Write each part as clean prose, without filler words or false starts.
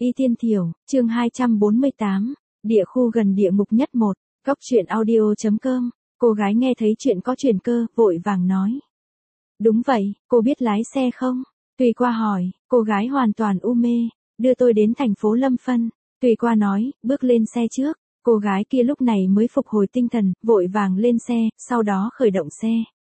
Y Tiên Thiểu, chương 248, địa khu gần địa ngục nhất 1, Cốc truyện audio.com, cô gái nghe thấy chuyện có chuyển cơ, vội vàng nói. Đúng vậy, cô biết lái xe không? Tùy Qua hỏi, cô gái hoàn toàn u mê, đưa tôi đến thành phố Lâm Phân. Tùy Qua nói, bước lên xe trước. Cô gái kia lúc này mới phục hồi tinh thần, vội vàng lên xe, sau đó khởi động xe.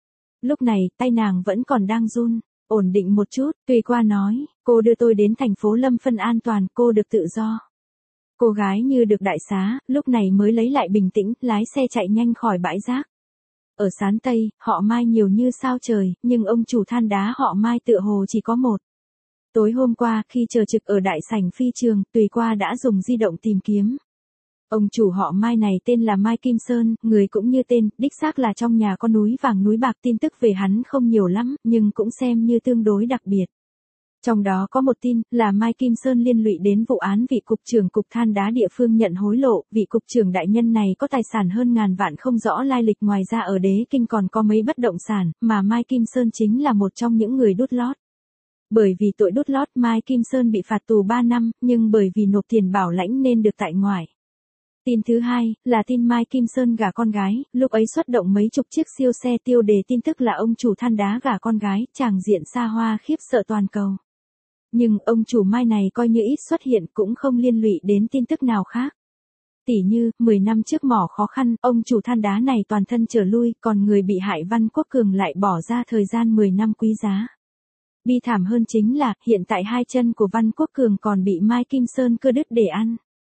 Lúc này, tay nàng vẫn còn đang run. Ổn định một chút, Tùy Qua nói, cô đưa tôi đến thành phố Lâm Phân an toàn, cô được tự do. Cô gái như được đại xá, lúc này mới lấy lại bình tĩnh, lái xe chạy nhanh khỏi bãi rác. Ở Sán Tây, họ Mai nhiều như sao trời, nhưng ông chủ than đá họ Mai tựa hồ chỉ có một. Tối hôm qua, khi chờ trực ở đại sảnh phi trường, Tùy Qua đã dùng di động tìm kiếm. Ông chủ họ Mai này tên là Mai Kim Sơn, người cũng như tên, đích xác là trong nhà có núi vàng núi bạc, tin tức về hắn không nhiều lắm, nhưng cũng xem như tương đối đặc biệt. Trong đó có một tin, là Mai Kim Sơn liên lụy đến vụ án vị cục trưởng cục than đá địa phương nhận hối lộ, vị cục trưởng đại nhân này có tài sản hơn ngàn vạn không rõ lai lịch, ngoài ra ở Đế Kinh còn có mấy bất động sản, mà Mai Kim Sơn chính là một trong những người đút lót. Bởi vì tội đút lót, Mai Kim Sơn bị phạt tù 3 năm, nhưng bởi vì nộp tiền bảo lãnh nên được tại ngoại. Tin thứ hai, là tin Mai Kim Sơn gả con gái, lúc ấy xuất động mấy chục chiếc siêu xe, tiêu đề tin tức là ông chủ than đá gả con gái, tràng diện xa hoa khiếp sợ toàn cầu. Nhưng ông chủ Mai này coi như ít xuất hiện, cũng không liên lụy đến tin tức nào khác. Tỉ như, 10 năm trước mỏ khó khăn, ông chủ than đá này toàn thân trở lui, còn người bị hại Văn Quốc Cường lại bỏ ra thời gian 10 năm quý giá. Bi thảm hơn chính là, hiện tại hai chân của Văn Quốc Cường còn bị Mai Kim Sơn cưa đứt để ăn.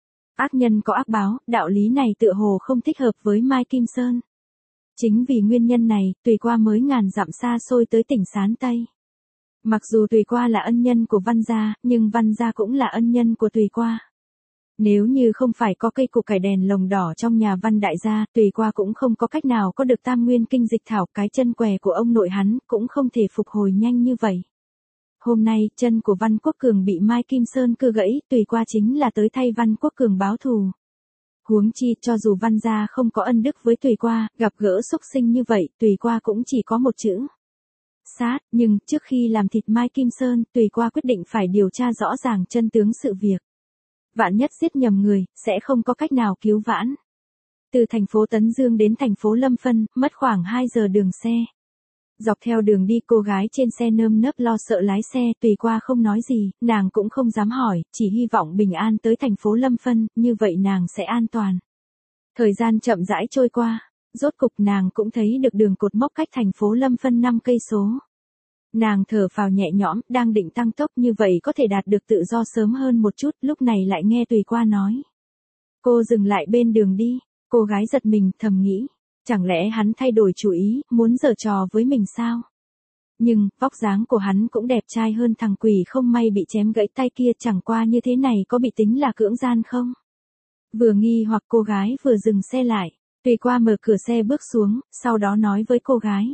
Ác nhân có ác báo, đạo lý này tựa hồ không thích hợp với Mai Kim Sơn. Chính vì nguyên nhân này, Tùy Qua mới ngàn dặm xa xôi tới tỉnh Sán Tây. Mặc dù Tùy Qua là ân nhân của Văn gia, nhưng Văn gia cũng là ân nhân của Tùy Qua. Nếu như không phải có cây củ cải đèn lồng đỏ trong nhà Văn đại gia, Tùy Qua cũng không có cách nào có được tam nguyên kinh dịch thảo, cái chân què của ông nội hắn cũng không thể phục hồi nhanh như vậy. Hôm nay, chân của Văn Quốc Cường bị Mai Kim Sơn cưa gãy, Tùy Qua chính là tới thay Văn Quốc Cường báo thù. Huống chi, cho dù Văn gia không có ân đức với Tùy Qua, gặp gỡ xúc sinh như vậy, Tùy Qua cũng chỉ có một chữ. Sát, nhưng, trước khi làm thịt Mai Kim Sơn, Tùy Qua quyết định phải điều tra rõ ràng chân tướng sự việc. Vạn nhất giết nhầm người, sẽ không có cách nào cứu vãn. Từ thành phố Tấn Dương đến thành phố Lâm Phân, mất khoảng 2 giờ đường xe. Dọc theo đường đi, cô gái trên xe nơm nớp lo sợ lái xe, Tùy Qua không nói gì, nàng cũng không dám hỏi, chỉ hy vọng bình an tới thành phố Lâm Phân, như vậy nàng sẽ an toàn. Thời gian chậm rãi trôi qua, rốt cục nàng cũng thấy được đường cột mốc cách thành phố Lâm Phân 5 cây số. Nàng thở phào nhẹ nhõm, đang định tăng tốc như vậy có thể đạt được tự do sớm hơn một chút, lúc này lại nghe Tùy Qua nói. Cô dừng lại bên đường đi, cô gái giật mình, thầm nghĩ. Chẳng lẽ hắn thay đổi chủ ý, muốn giở trò với mình sao? Nhưng, vóc dáng của hắn cũng đẹp trai hơn thằng quỷ không may bị chém gãy tay kia, chẳng qua như thế này có bị tính là cưỡng gian không? Vừa nghi hoặc cô gái vừa dừng xe lại, Tùy Qua mở cửa xe bước xuống, sau đó nói với cô gái.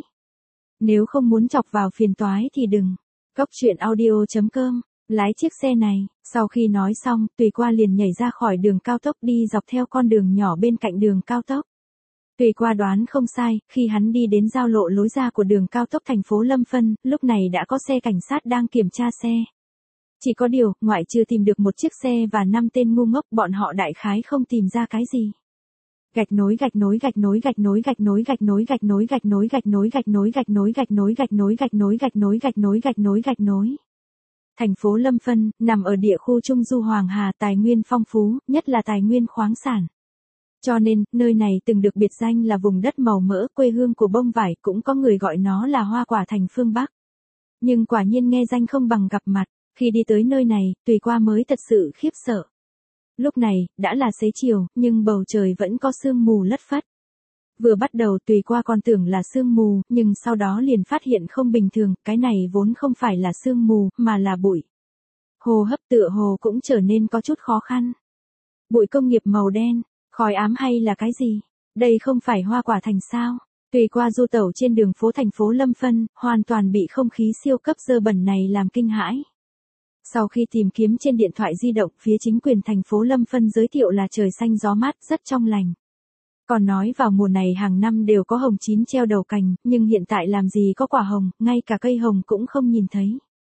Nếu không muốn chọc vào phiền toái thì đừng. Cốc truyện audio.com, lái chiếc xe này, sau khi nói xong, Tùy Qua liền nhảy ra khỏi đường cao tốc đi dọc theo con đường nhỏ bên cạnh đường cao tốc. Tùy Qua đoán không sai, khi hắn đi đến giao lộ lối ra của đường cao tốc thành phố Lâm Phân, lúc này đã có xe cảnh sát đang kiểm tra xe. Chỉ có điều, ngoại trừ tìm được một chiếc xe và 5 tên ngu ngốc, bọn họ đại khái không tìm ra cái gì. Gạch nối gạch nối gạch nối gạch nối gạch nối gạch nối gạch nối gạch nối gạch nối gạch nối gạch nối gạch nối gạch nối gạch nối gạch nối gạch nối gạch nối gạch nối. Thành phố Lâm Phân, nằm ở địa khu Trung Du Hoàng Hà, tài nguyên phong phú, nhất là tài nguyên khoáng sản. Cho nên, nơi này từng được biệt danh là vùng đất màu mỡ, quê hương của bông vải, cũng có người gọi nó là hoa quả thành phương Bắc. Nhưng quả nhiên nghe danh không bằng gặp mặt, khi đi tới nơi này, Tùy Qua mới thật sự khiếp sợ. Lúc này, đã là xế chiều, nhưng bầu trời vẫn có sương mù lất phất. Vừa bắt đầu Tùy Qua còn tưởng là sương mù, nhưng sau đó liền phát hiện không bình thường, cái này vốn không phải là sương mù, mà là bụi. Hô hấp tựa hồ cũng trở nên có chút khó khăn. Bụi công nghiệp màu đen. Khói ám hay là cái gì? Đây không phải hoa quả thành sao? Tùy Qua du tẩu trên đường phố thành phố Lâm Phân, hoàn toàn bị không khí siêu cấp dơ bẩn này làm kinh hãi. Sau khi tìm kiếm trên điện thoại di động, phía chính quyền thành phố Lâm Phân giới thiệu là trời xanh gió mát, rất trong lành. Còn nói vào mùa này hàng năm đều có hồng chín treo đầu cành, nhưng hiện tại làm gì có quả hồng, ngay cả cây hồng cũng không nhìn thấy.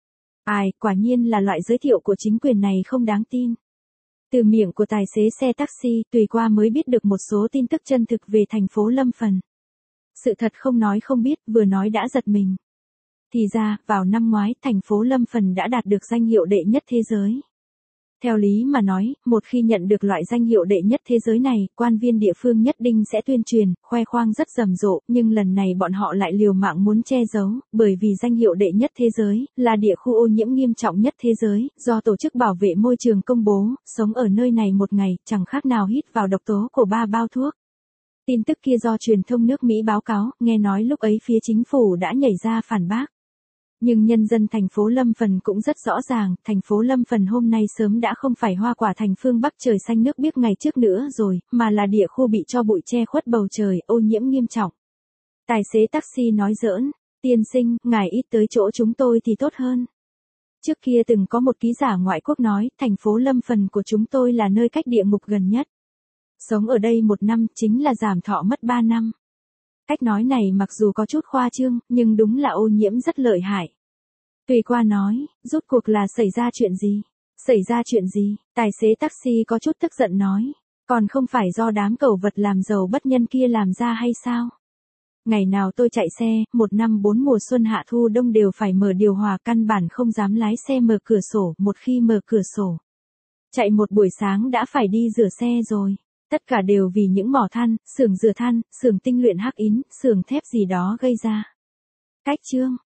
Ai, quả nhiên là loại giới thiệu của chính quyền này không đáng tin. Từ miệng của tài xế xe taxi, Tùy qua mới biết được một số tin tức chân thực về thành phố Lâm Phần. Sự thật không nói không biết, vừa nói đã giật mình. Thì ra, vào năm ngoái, thành phố Lâm Phần đã đạt được danh hiệu đệ nhất thế giới. Theo lý mà nói, một khi nhận được loại danh hiệu đệ nhất thế giới này, quan viên địa phương nhất định sẽ tuyên truyền, khoe khoang rất rầm rộ, nhưng lần này bọn họ lại liều mạng muốn che giấu, bởi vì danh hiệu đệ nhất thế giới, là địa khu ô nhiễm nghiêm trọng nhất thế giới, do Tổ chức Bảo vệ Môi trường công bố, sống ở nơi này một ngày, chẳng khác nào hít vào độc tố của 3 bao thuốc. Tin tức kia do truyền thông nước Mỹ báo cáo, nghe nói lúc ấy phía chính phủ đã nhảy ra phản bác. Nhưng nhân dân thành phố Lâm Phần cũng rất rõ ràng, thành phố Lâm Phần hôm nay sớm đã không phải hoa quả thành phương Bắc trời xanh nước biếc ngày trước nữa rồi, mà là địa khu bị cho bụi che khuất bầu trời, ô nhiễm nghiêm trọng. Tài xế taxi nói giỡn, tiên sinh, ngài ít tới chỗ chúng tôi thì tốt hơn. Trước kia từng có một ký giả ngoại quốc nói, thành phố Lâm Phần của chúng tôi là nơi cách địa ngục gần nhất. Sống ở đây 1 năm chính là giảm thọ mất 3 năm. Cách nói này mặc dù có chút khoa trương, nhưng đúng là ô nhiễm rất lợi hại. Tùy qua nói, rốt cuộc là xảy ra chuyện gì? Xảy ra chuyện gì? Tài xế taxi có chút tức giận nói. Còn không phải do đám cẩu vật làm giàu bất nhân kia làm ra hay sao? Ngày nào tôi chạy xe, 1 năm 4 mùa xuân hạ thu đông đều phải mở điều hòa, căn bản không dám lái xe mở cửa sổ, một khi mở cửa sổ. Chạy một buổi sáng đã phải đi rửa xe rồi. Tất cả đều vì những mỏ than, xưởng rửa than, xưởng tinh luyện hắc ín, xưởng thép gì đó gây ra. Cách chương